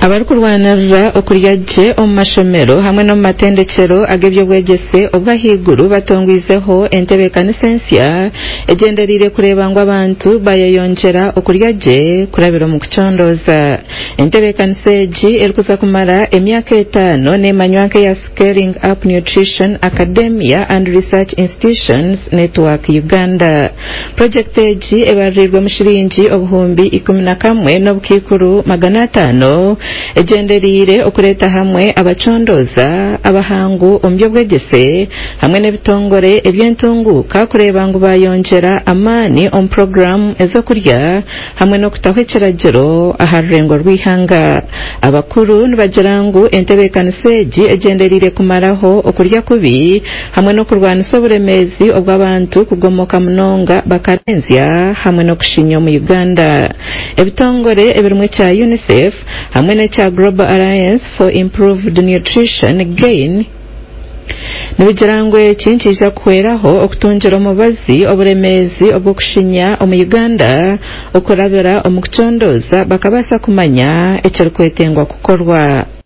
abari kurwanirira okuryaje omu mashomero hamwe no mu matendekero ag'ebyobwegyese obwahiguru batongwizeho entebeekanisa ensya egenderire kureba ngu abantu bayeyongyera okuryaje kurabira omu kucondoza. Entebeekanisa egi erikuza kumara emyaka 5 nemanywa nkeya Scaling Up Nutrition Academia and Research Institutions Network Uganda. Project egi ebarirwe mu shiringi obuhumbi 11 n'obukikuru 500 egenderire okureta hamwe abacondoza abahangu omu byobwegyese hamwe n'ebitongore ebyentunguka kureba ngu bayongyera amaani omu programu ezokurya hamwe n'okutaho ekiragiro aha rurengo rw'ihanga. Abakuru nibagira ngu entebeekanisa egi egenderire kumaraho okurya kubi hamwe n'okurwanisa oburemeezi obw'abantu kugomoka munonga bakarenzya hamwe n'okushinya omu Uganda. Ebitongore ebirumwe kya UNICEF hamwe n'ekya Global Alliance for Improved Nutrition GAIN nibigira ngu eki nkija kuhweraho okutungira omubazi oburemeezi obw'okushinya omu Uganda okurabira omu kucondoza bakabasa kumanya ekirikwetengwa kukorwa.